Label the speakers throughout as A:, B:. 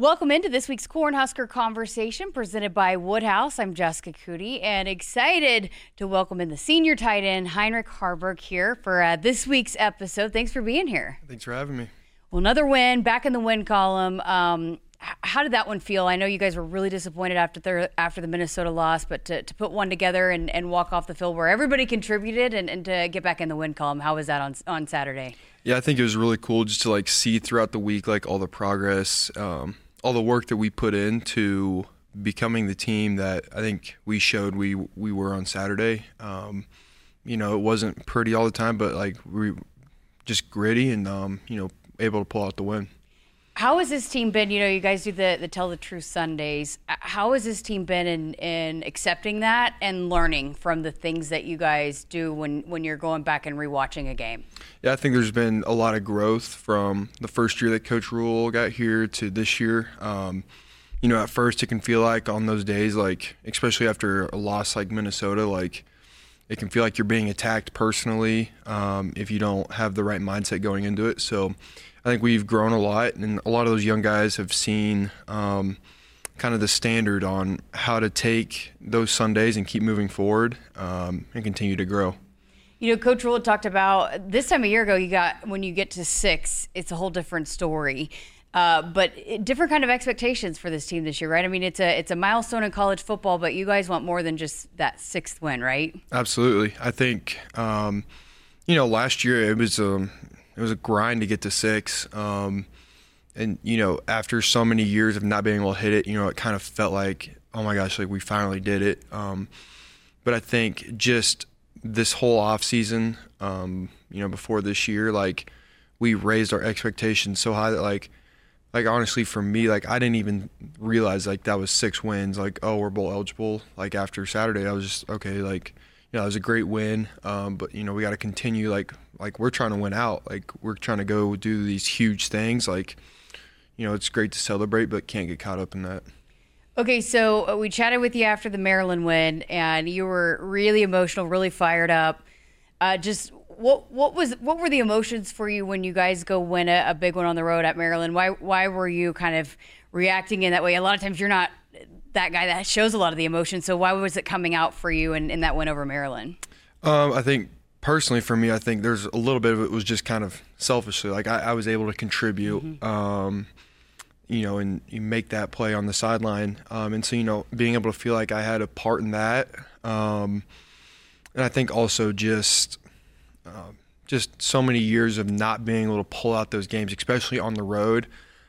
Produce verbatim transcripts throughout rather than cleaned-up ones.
A: Welcome into this week's Cornhusker Conversation presented by Woodhouse. I'm Jessica Cootie and excited to welcome in the senior tight end Heinrich Haarberg here for uh, this week's episode. Thanks for being here.
B: Thanks for having me.
A: Well, another win, back in the win column. Um, h- how did that one feel? I know you guys were really disappointed after the, after the Minnesota loss, but to, to put one together and, and walk off the field where everybody contributed and, and to get back in the win column, how was that on on Saturday?
B: Yeah, I think it was really cool just to like see throughout the week like all the progress, um, all the work that we put into becoming the team that I think we showed we we were on Saturday. Um, you know, it wasn't pretty all the time, but like we just gritty and um, you know, able to pull out the win.
A: How has this team been? You know, you guys do the, the Tell the Truth Sundays. How has this team been in, in accepting that and learning from the things that you guys do when, when you're going back and rewatching a game?
B: Yeah, I think there's been a lot of growth from the first year that Coach Rule got here to this year. Um, you know, at first it can feel like on those days, like especially after a loss like Minnesota, like it can feel like you're being attacked personally um, if you don't have the right mindset going into it. So I think we've grown a lot, and a lot of those young guys have seen um, kind of the standard on how to take those Sundays and keep moving forward um, and continue to grow.
A: You know, Coach Rule talked about this time a year ago, you got when you get to six, it's a whole different story. Uh, but different kind of expectations for this team this year, right? I mean, it's a it's a milestone in college football, but you guys want more than just that sixth win, right?
B: Absolutely. I think, um, you know, last year it was a, it was a grind to get to six. Um, and, you know, after so many years of not being able to hit it, you know, it kind of felt like, oh my gosh, like we finally did it. Um, but I think just this whole off season, um, you know, before this year, like we raised our expectations so high that like, Like, honestly, for me, like, I didn't even realize, like, that was six wins. Like, oh, we're bowl eligible. Like, after Saturday, I was just, okay, like, you know, it was a great win. Um, but, you know, we got to continue, like, like, we're trying to win out. Like, we're trying to go do these huge things. Like, you know, it's great to celebrate, but can't get caught up in that.
A: Okay, so uh, we chatted with you after the Maryland win, and you were really emotional, really fired up. Uh, just what what was what were the emotions for you when you guys go win a, a big one on the road at Maryland? Why why were you kind of reacting in that way? A lot of times you're not that guy that shows a lot of the emotion, so why was it coming out for you in, in that win over Maryland?
B: Um, I think personally for me, I think there's a little bit of it was just kind of selfishly. Like I, I was able to contribute, mm-hmm. um, you know, and you make that play on the sideline, um, and so you know being able to feel like I had a part in that. Um, And I think also just uh, just so many years of not being able to pull out those games, especially on the road,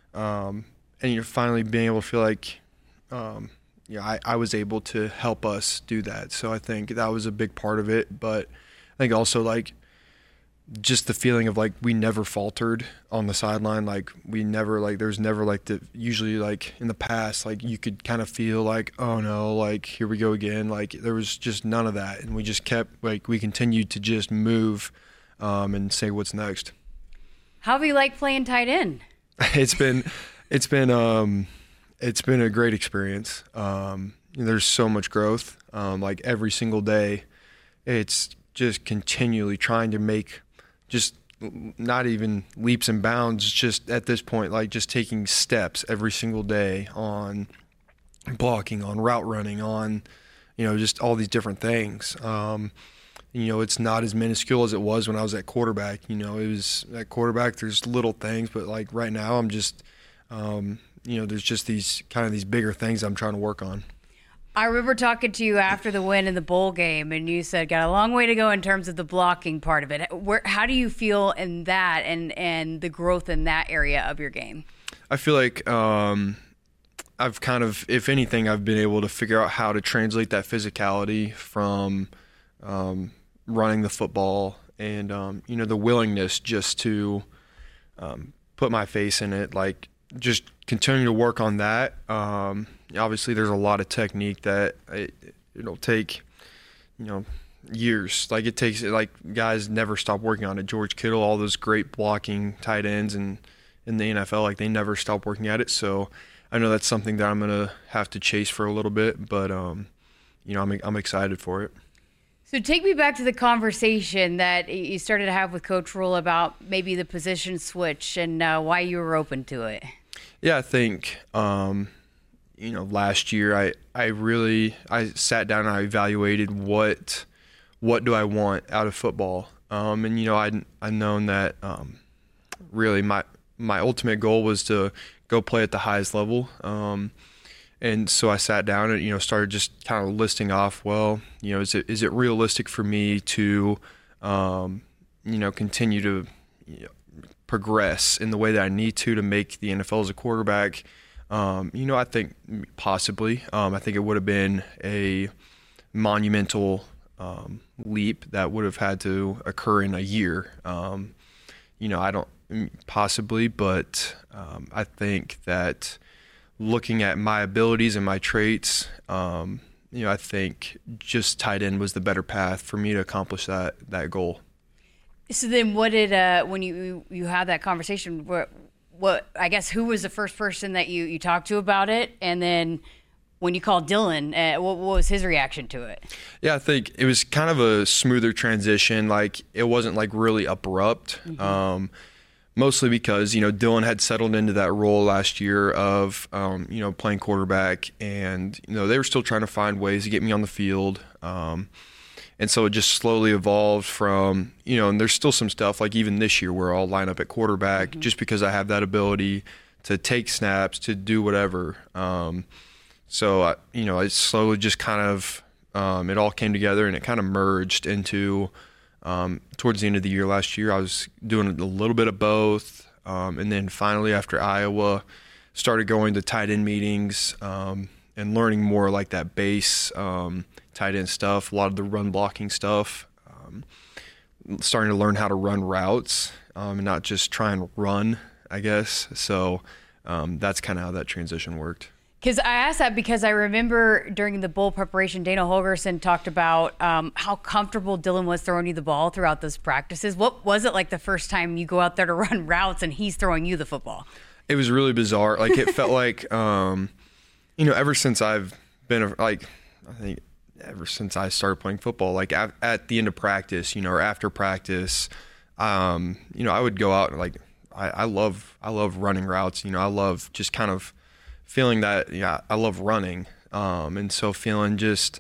B: um, and you're finally being able to feel like, um, you know, I, I was able to help us do that. So I think that was a big part of it. But I think also like just the feeling of like we never faltered on the sideline. Like we never like there's never like the usually like in the past like you could kind of feel like, oh no, like here we go again. Like there was just none of that, and we just kept like we continued to just move um, and say what's next.
A: How have you liked playing tight end?
B: it's been it's been um, it's been a great experience. Um, there's so much growth. Um, like every single day, it's just continually trying to make. Just not even leaps and bounds, just at this point, like just taking steps every single day on blocking, on route running, on, you know, just all these different things. Um, you know, it's not as minuscule as it was when I was at quarterback. You know, it was at quarterback, there's little things, but like right now I'm just, um, you know, there's just these kind of these bigger things I'm trying to work on.
A: I remember talking to you after the win in the bowl game, and you said, got a long way to go in terms of the blocking part of it. Where, how do you feel in that and, and the growth in that area of your game?
B: I feel like um, I've kind of, if anything, I've been able to figure out how to translate that physicality from um, running the football and, um, you know, the willingness just to um, put my face in it, like just continue to work on that. Um, obviously, there's a lot of technique that it, it'll take, you know, years. Like it takes, like guys never stop working on it. George Kittle, all those great blocking tight ends and in the N F L, like they never stop working at it. So I know that's something that I'm gonna have to chase for a little bit, but um, you know, I'm I'm excited for it.
A: So take me back to the conversation that you started to have with Coach Rule about maybe the position switch and uh, why you were open to it.
B: Yeah, I think, um, you know, last year I, I really, I sat down and I evaluated what, what do I want out of football. Um, and, you know, I'd, I'd known that um, really my, my ultimate goal was to go play at the highest level. Um, and so I sat down and, you know, started just kind of listing off, well, you know, is it, is it realistic for me to, um, you know, continue to, you know, progress in the way that I need to to make the N F L as a quarterback? Um, you know, I think possibly. Um, I think it would have been a monumental um, leap that would have had to occur in a year. Um, you know, I don't possibly, but um, I think that looking at my abilities and my traits, um, you know, I think just tight end was the better path for me to accomplish that that goal.
A: So then what did, uh, when you you had that conversation, what, what I guess, who was the first person that you, you talked to about it? And then when you called Dylan, uh, what, what was his reaction to it?
B: Yeah, I think it was kind of a smoother transition. Like, it wasn't like really abrupt. Mm-hmm. Um, mostly because, you know, Dylan had settled into that role last year of, um, you know, playing quarterback, and, you know, they were still trying to find ways to get me on the field. Um, And so it just slowly evolved from, you know, and there's still some stuff like even this year where I'll line up at quarterback mm-hmm. just because I have that ability to take snaps, to do whatever. Um, so, I, you know, it slowly just kind of, um, it all came together and it kind of merged into, um, towards the end of the year last year, I was doing a little bit of both. Um, and then finally after Iowa, started going to tight end meetings um, and learning more like that base um tight end stuff, a lot of the run blocking stuff, um, starting to learn how to run routes um, and not just try and run, I guess. So um, that's kind of how that transition worked.
A: Because I asked that because I remember during the bowl preparation, Dana Holgorsen talked about um, how comfortable Dylan was throwing you the ball throughout those practices. What was it like the first time you go out there to run routes and he's throwing you the football?
B: It was really bizarre. Like, it felt like, um, you know, ever since I've been, like, I think, ever since I started playing football, like at, at the end of practice, you know, or after practice, um, you know, I would go out and like, I, I love, I love running routes. You know, I love just kind of feeling that, yeah, I love running. Um, and so feeling just,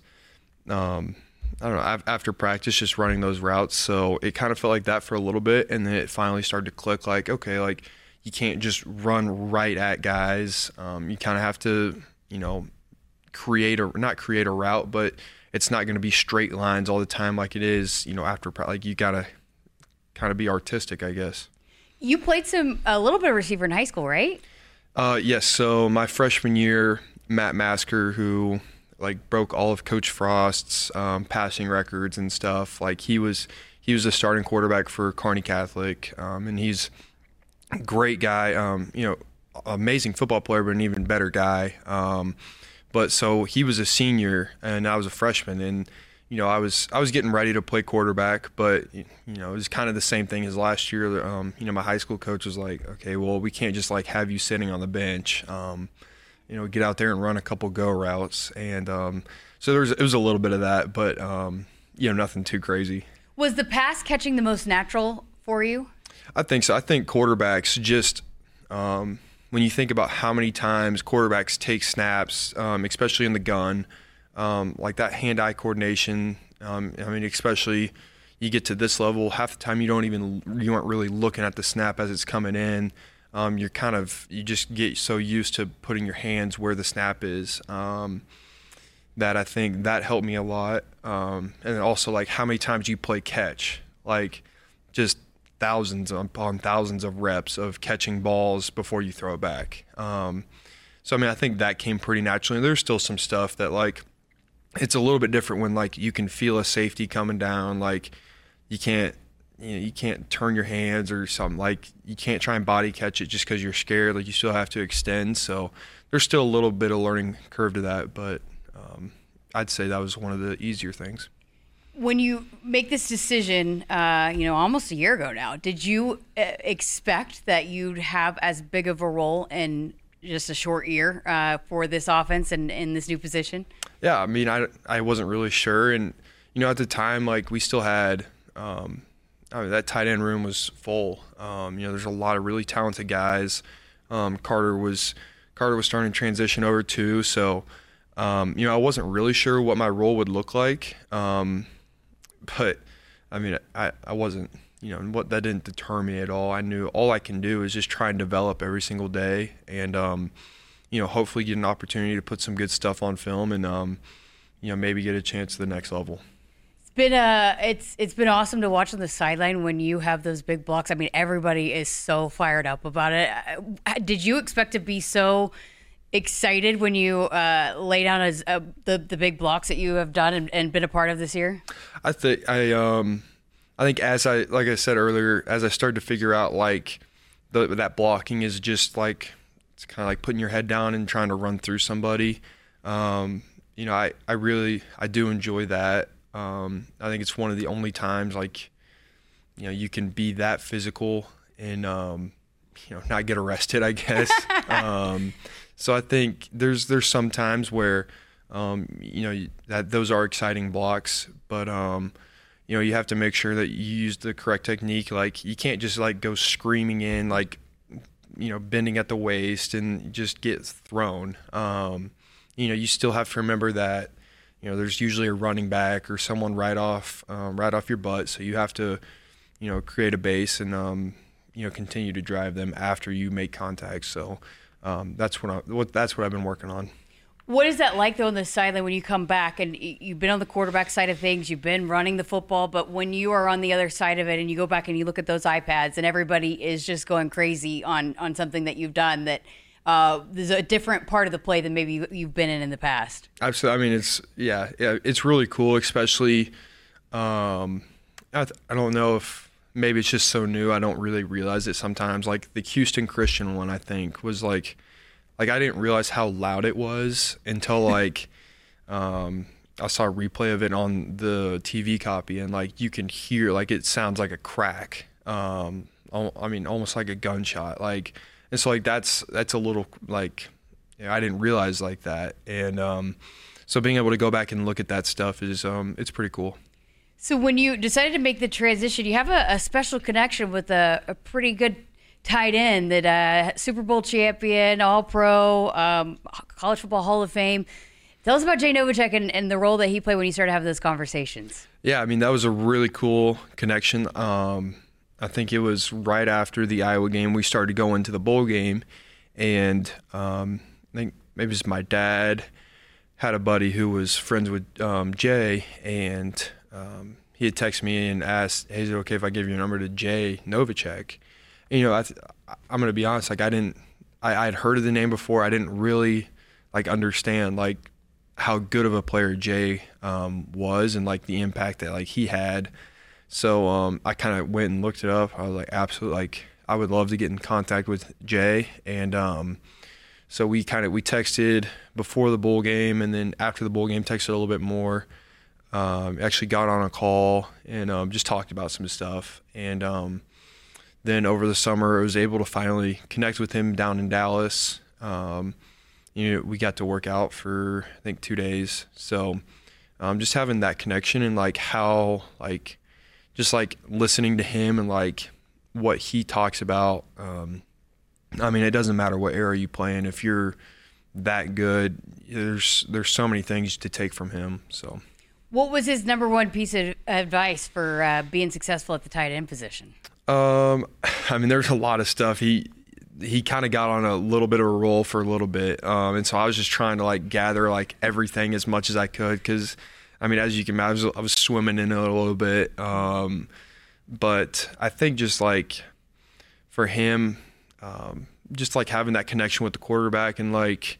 B: um, I don't know, after practice, just running those routes. So it kind of felt like that for a little bit. And then it finally started to click like, okay, like you can't just run right at guys. Um, you kind of have to, you know, create a not create a route, but it's not going to be straight lines all the time like it is, you know, after like you got to kind of be artistic, I guess.
A: You played some a little bit of receiver in high school, right?
B: Uh, yes. So my freshman year, Matt Masker, who like broke all of Coach Frost's um, passing records and stuff, like he was he was a starting quarterback for Kearney Catholic, um, and he's a great guy. Um, you know, amazing football player, but an even better guy. Um, But so he was a senior and I was a freshman, and you know I was I was getting ready to play quarterback, but you know it was kind of the same thing as last year. Um, you know my high school coach was like, okay, well we can't just like have you sitting on the bench. Um, you know, get out there and run a couple go routes, and um, so there was it was a little bit of that, but um, you know nothing too crazy.
A: Was the pass catching the most natural for you?
B: I think so. I think quarterbacks just. Um, When you think about how many times quarterbacks take snaps, um, especially in the gun, um, like that hand-eye coordination, um, I mean, especially you get to this level, half the time you don't even, you aren't really looking at the snap as it's coming in. Um, you're kind of, you just get so used to putting your hands where the snap is um, that I think that helped me a lot. Um, and also like how many times you play catch, like just thousands upon thousands of reps of catching balls before you throw it back. Um, so, I mean, I think that came pretty naturally. There's still some stuff that, like, it's a little bit different when, like, you can feel a safety coming down. Like, you can't, you know, you can't turn your hands or something. Like, you can't try and body catch it just because you're scared. Like, you still have to extend. So there's still a little bit of learning curve to that. But um, I'd say that was one of the easier things.
A: When you make this decision, uh, you know, almost a year ago now, did you uh, expect that you'd have as big of a role in just a short year uh, for this offense and in this new position?
B: Yeah, I mean, I, I wasn't really sure. And, you know, at the time, like, we still had um, – I mean, that tight end room was full. Um, you know, there's a lot of really talented guys. Um, Carter was Carter was starting to transition over too, so um, you know I wasn't really sure what my role would look like, um, but I mean I, I wasn't you know what that didn't deter me at all. I knew all I can do is just try and develop every single day, and um, you know hopefully get an opportunity to put some good stuff on film, and um, you know maybe get a chance to the next level.
A: Been uh it's it's been awesome to watch on the sideline when you have those big blocks. I mean, everybody is so fired up about it. Did you expect to be so excited when you uh, lay down as uh, the the big blocks that you have done and, and been a part of this year?
B: I think I um I think as I like I said earlier, as I started to figure out like the, that blocking is just like it's kind of like putting your head down and trying to run through somebody. Um, you know, I I really I do enjoy that. Um, I think it's one of the only times like, you know, you can be that physical and, um, you know, not get arrested, I guess. um, so I think there's, there's some times where, um, you know, that those are exciting blocks, but, um, you know, you have to make sure that you use the correct technique. Like you can't just like go screaming in, like, you know, bending at the waist and just get thrown. Um, you know, you still have to remember that, you know, there's usually a running back or someone right off, um, right off your butt. So you have to, you know, create a base and, um, you know, continue to drive them after you make contact. So um, that's what I, what that's what I've been working on.
A: What is that like though on the sideline when you come back and you've been on the quarterback side of things, you've been running the football, but when you are on the other side of it and you go back and you look at those iPads and everybody is just going crazy on on something that you've done that. Uh, there's a different part of the play than maybe you've been in in the past.
B: Absolutely. I mean, it's yeah, yeah, it's really cool. Especially, um, I, th- I don't know if maybe it's just so new. I don't really realize it sometimes. Like the Houston Christian one, I think was like, like I didn't realize how loud it was until like, um, I saw a replay of it on the T V copy, and like you can hear like it sounds like a crack. Um, I mean, almost like a gunshot. Like. And so like that's that's a little like you know, I didn't realize like that, and um, so being able to go back and look at that stuff is um, it's pretty cool.
A: So when you decided to make the transition, you have a, a special connection with a, a pretty good tight end that uh, Super Bowl champion, All Pro, um, College Football Hall of Fame. Tell us about Jay Novacek and, and the role that he played when you started having those conversations.
B: Yeah, I mean that was a really cool connection. Um, I think it was right after the Iowa game we started going to the bowl game, and um, I think maybe it was my dad had a buddy who was friends with um, Jay, and um, he had texted me and asked, "Hey, is it okay if I give your number to Jay Novacek?" And, you know, I th- I'm gonna be honest, like I didn't, I I'd heard of the name before, I didn't really like understand like how good of a player Jay um, was and like the impact that like he had. So um, I kind of went and looked it up. I was like, absolutely, like I would love to get in contact with Jay. And um, so we kind of we texted before the bowl game, and then after the bowl game, texted a little bit more. Um, actually got on a call and um, just talked about some stuff. And um, then over the summer, I was able to finally connect with him down in Dallas. Um, you know, we got to work out for I think two days. So um, just having that connection and like how like. Just like listening to him and like what he talks about. Um, I mean, it doesn't matter what era you play in. If you're that good, there's there's so many things to take from him. So,
A: what was his number one piece of advice for uh, being successful at the tight end position?
B: Um, I mean, there's a lot of stuff. He he kind of got on a little bit of a roll for a little bit, um, and so I was just trying to like gather like everything as much as I could because. I mean, as you can imagine, I was, I was swimming in it a little bit. Um, but I think just like for him, um, just like having that connection with the quarterback and like,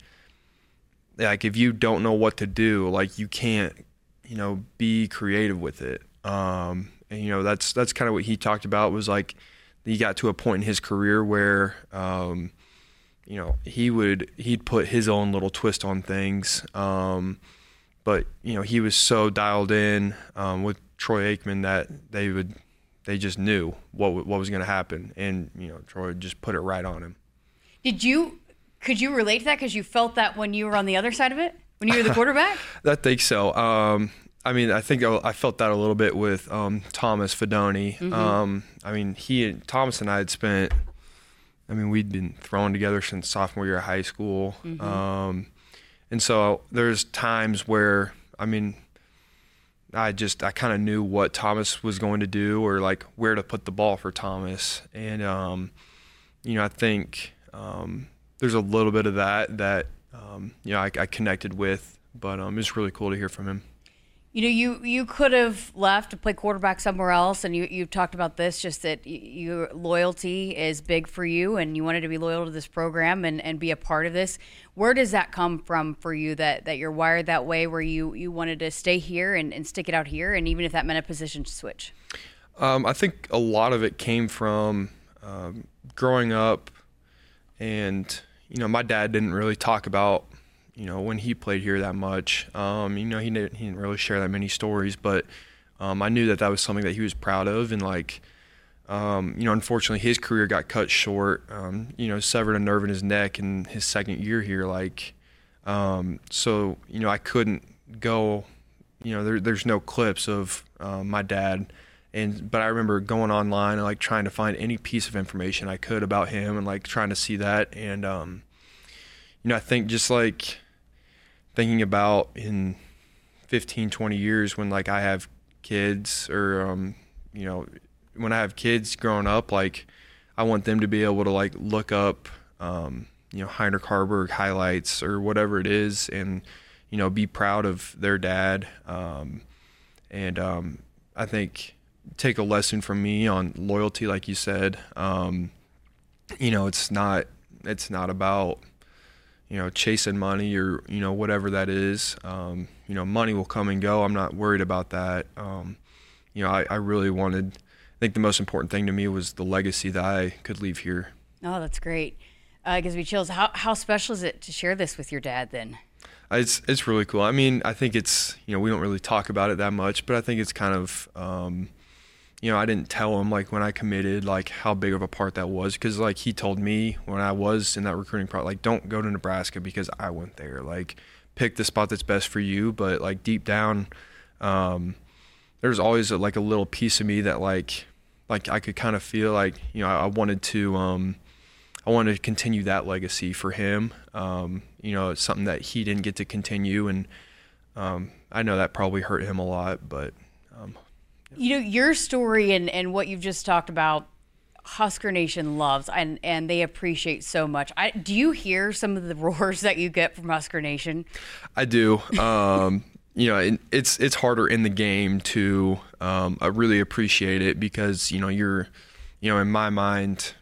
B: like if you don't know what to do, like you can't, you know, be creative with it. Um, and, you know, that's, that's kind of what he talked about was like, he got to a point in his career where, um, you know, he would, he'd put his own little twist on things. Um, But, you know, he was so dialed in um, with Troy Aikman that they would, they just knew what what was going to happen. And, you know, Troy would just put it right on him.
A: Did you, could you relate to that because you felt that when you were on the other side of it, when you were the quarterback?
B: I think so. Um, I mean, I think I, I felt that a little bit with um, Thomas Fidone. Mm-hmm. Um, I mean, he and Thomas and I had spent, I mean, we'd been throwing together since sophomore year of high school.
A: Mm-hmm.
B: Um, and so there's times where, I mean, I just, I kind of knew what Thomas was going to do or like where to put the ball for Thomas. And, um, you know, I think um, there's a little bit of that that, um, you know, I, I connected with, but um, it's really cool to hear from him.
A: You know, you, you could have left to play quarterback somewhere else, and you, you've talked about this, just that y- your loyalty is big for you, and you wanted to be loyal to this program and, and be a part of this. Where does that come from for you, that, that you're wired that way, where you, you wanted to stay here and, and stick it out here, and even if that meant a position switch?
B: Um, I think a lot of it came from um, growing up, and, you know, my dad didn't really talk about, you know, when he played here that much. Um, you know, he didn't, he didn't really share that many stories, but um, I knew that that was something that he was proud of. And like, um, you know, unfortunately his career got cut short, um, you know, severed a nerve in his neck in his second year here. Like, um, so, you know, I couldn't go, you know, there, there's no clips of um, my dad. And, but I remember going online and like trying to find any piece of information I could about him and like trying to see that. And, um, you know, I think just like, thinking about in fifteen, twenty years when like I have kids or, um, you know, when I have kids growing up, like I want them to be able to like look up, um, you know, Heinrich Harburg highlights or whatever it is and, you know, be proud of their dad. Um, and um, I think take a lesson from me on loyalty, like you said. Um, you know, it's not, it's not about, you know, chasing money or, you know, whatever that is. Um, you know, money will come and go. I'm not worried about that. Um, you know, I, I really wanted, I think the most important thing to me was the legacy that I could leave here.
A: Oh, that's great. Uh, it gives me chills. How, how special is it to share this with your dad then?
B: It's, it's really cool. I mean, I think it's, you know, we don't really talk about it that much, but I think it's kind of, um, you know, I didn't tell him like when I committed, like how big of a part that was. Cause like he told me when I was in that recruiting process, like don't go to Nebraska because I went there, like pick the spot that's best for you. But like deep down, um, there's always a, like a little piece of me that like, like I could kind of feel like, you know, I, I wanted to, um, I wanted to continue that legacy for him. Um, you know, it's something that he didn't get to continue. And, um, I know that probably hurt him a lot, but, um,
A: you know, your story and, and what you've just talked about, Husker Nation loves and, and they appreciate so much. I, do you hear some of the roars that you get from Husker Nation?
B: I do. Um, you know, it, it's it's harder in the game to um, I really appreciate it because, you know, you're, you know, in my mind,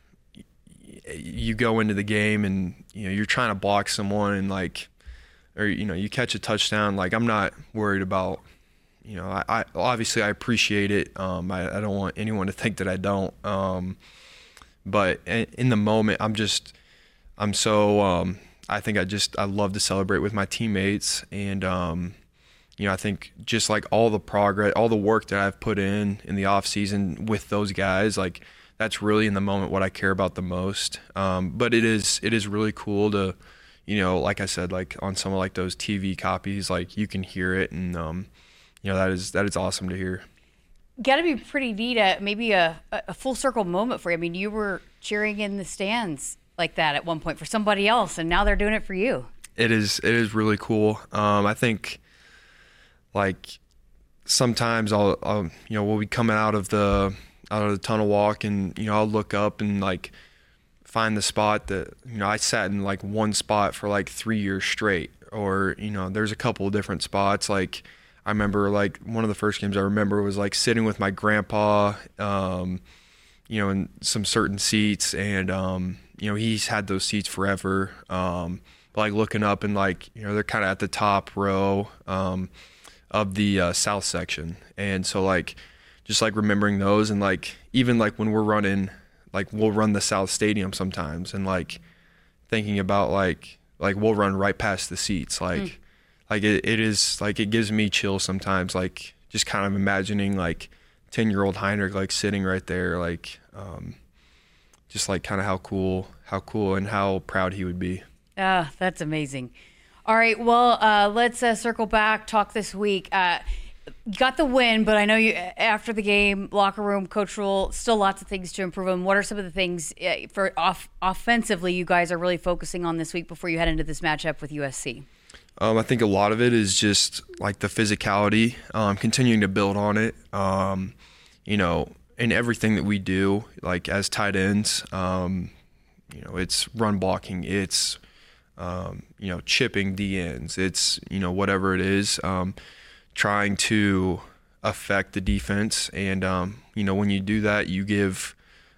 B: you go into the game and, you know, you're trying to block someone and like, or, you know, you catch a touchdown. Like, I'm not worried about, you know, I, I obviously I appreciate it. Um, I, I don't want anyone to think that I don't. Um, but in, in the moment, I'm just, I'm so, um, I think I just, I love to celebrate with my teammates. And, um, you know, I think just like all the progress, all the work that I've put in in the off season with those guys, like that's really in the moment what I care about the most. Um, but it is, it is really cool to, you know, like I said, like on some of like those T V copies, like you can hear it and, um, you know, that is that is awesome to hear.
A: Got to be pretty neat, uh, maybe a, a full circle moment for you. I mean, you were cheering in the stands like that at one point for somebody else, and now they're doing it for you.
B: It is it is really cool. Um, I think, like, sometimes I'll, I'll you know we'll be coming out of the out of the tunnel walk, and you know I'll look up and like find the spot that you know I sat in like one spot for like three years straight, or you know there's a couple of different spots like. I remember like one of the first games I remember was like sitting with my grandpa, um, you know, in some certain seats, and um, you know he's had those seats forever. Um, but like looking up and like you know they're kind of at the top row um, of the uh, south section, and so like just like remembering those and like even like when we're running, like we'll run the South Stadium sometimes, and like thinking about like like we'll run right past the seats, like. Mm. Like it, it is like it gives me chills sometimes. Like just kind of imagining like ten-year-old Heinrich like sitting right there, like um, just like kind of how cool, how cool, and how proud he would be.
A: Ah, that's amazing. All right, well, uh, let's uh, circle back. Talk this week. Uh, you got the win, but I know you after the game, locker room, Coach Rhule, still lots of things to improve on. What are some of the things uh, for off offensively you guys are really focusing on this week before you head into this matchup with U S C?
B: Um, I think a lot of it is just like the physicality, um, continuing to build on it. Um, you know, in everything that we do, like as tight ends, um, you know, it's run blocking, it's um, you know, chipping D ends, it's you know whatever it is, um, trying to affect the defense. And um, you know, when you do that, you give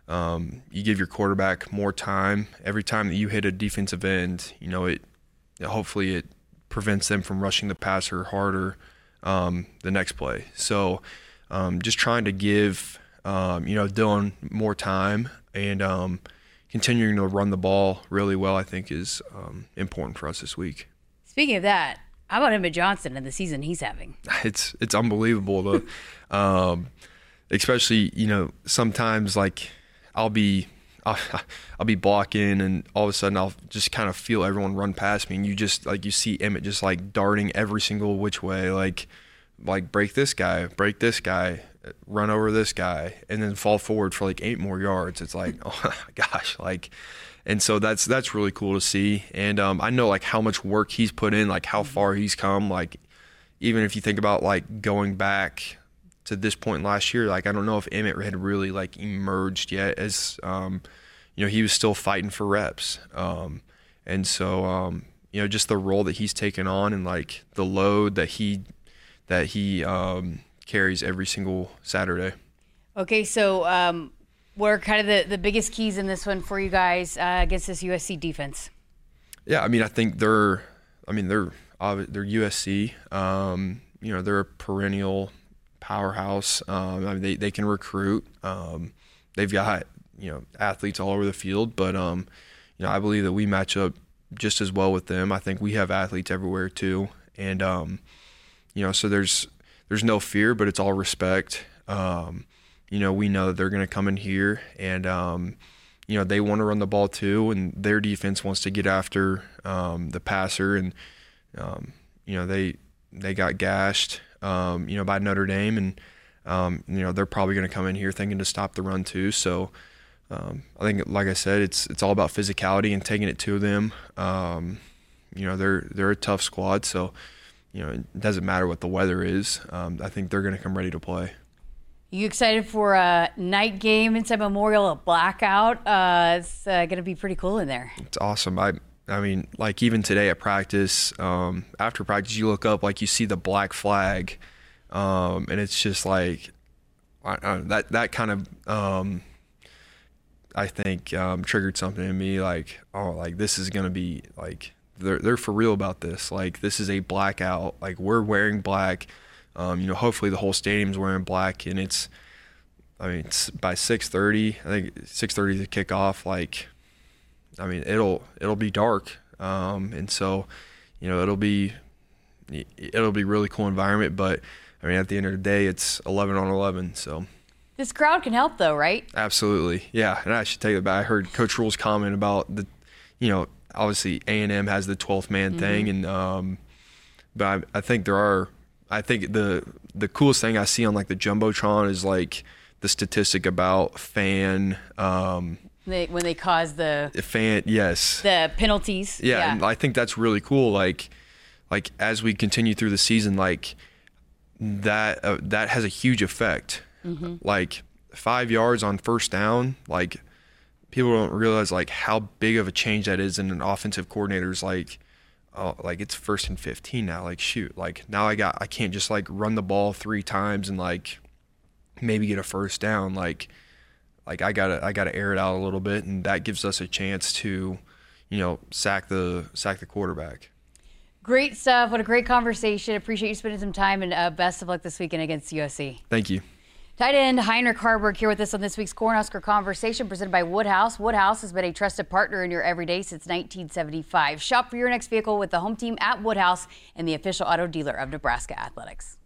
B: um, you give your quarterback more time. Every time that you hit a defensive end, you know, it hopefully it prevents them from rushing the passer harder um, the next play. So um, just trying to give, um, you know, Dylan more time and um, continuing to run the ball really well, I think is um, important for us this week.
A: Speaking of that, how about Emmett Johnson and the season he's having?
B: It's it's unbelievable. To, um, especially, you know, sometimes like I'll be I'll, I'll be blocking and all of a sudden I'll just kind of feel everyone run past me and you just like you see Emmett just like darting every single which way, like like break this guy, break this guy, run over this guy, and then fall forward for like eight more yards. It's like, oh my gosh, like, and so that's that's really cool to see. And um, I know like how much work he's put in, like how far he's come. Like even if you think about like going back to this point last year, like I don't know if Emmett had really like emerged yet as um, you know, he was still fighting for reps. Um, and so um, you know, just the role that he's taken on and like the load that he that he um, carries every single Saturday.
A: Okay, so um, what are kind of the, the biggest keys in this one for you guys uh, against this U S C defense?
B: Yeah, I mean, I think they're, I mean, they're they're U S C. Um, you know, they're a perennial powerhouse. Um, I mean, they, they can recruit. Um, they've got, you know, athletes all over the field, but, um, you know, I believe that we match up just as well with them. I think we have athletes everywhere too. And, um, you know, so there's, there's no fear, but it's all respect. Um, you know, we know that they're going to come in here and, um, you know, they want to run the ball too, and their defense wants to get after um, the passer. And, um, you know, they, they got gashed, um, you know, by Notre Dame, and um, you know they're probably going to come in here thinking to stop the run too. So um, I think, like I said, it's it's all about physicality and taking it to them. Um, you know, they're they're a tough squad, so you know it doesn't matter what the weather is. Um, I think they're going to come ready to play.
A: You excited for a night game inside Memorial, a blackout? Uh, it's uh, going to be pretty cool in there.
B: It's awesome. I. I mean, like even today at practice, um, after practice, you look up, like you see the black flag, um, and it's just like I, I, that. That kind of, um, I think, um, triggered something in me. Like, oh, like this is gonna be like they're they're for real about this. Like this is a blackout. Like we're wearing black. Um, you know, hopefully the whole stadium's wearing black, and it's. I mean, it's by six thirty. I think six thirty to kick off. Like. I mean, it'll it'll be dark, um, and so, you know, it'll be it'll be really cool environment. But I mean, at the end of the day, it's eleven on eleven. So
A: this crowd can help, though, right?
B: Absolutely, yeah. And I should tell you that I heard Coach Rhule's comment about the, you know, obviously A and M has the twelfth man mm-hmm. thing, and um, but I, I think there are. I think the the coolest thing I see on like the jumbotron is like the statistic about fan. Um,
A: They, when they cause the
B: fan, yes,
A: the penalties.
B: Yeah,
A: yeah.
B: And I think that's really cool. Like, like as we continue through the season, like that uh, that has a huge effect. Mm-hmm. Like five yards on first down, like people don't realize like how big of a change that is in an offensive coordinator's like. Oh, like it's first and fifteen now. Like shoot, like now I got I can't just like run the ball three times and like maybe get a first down. Like. Like I gotta, I gotta air it out a little bit, and that gives us a chance to, you know, sack the sack the quarterback.
A: Great stuff! What a great conversation. Appreciate you spending some time, and uh, best of luck this weekend against U S C.
B: Thank you.
A: Tight end Heinrich Haarberg here with us on this week's Cornhusker Conversation, presented by Woodhouse. Woodhouse has been a trusted partner in your everyday since nineteen seventy-five. Shop for your next vehicle with the home team at Woodhouse and the official auto dealer of Nebraska Athletics.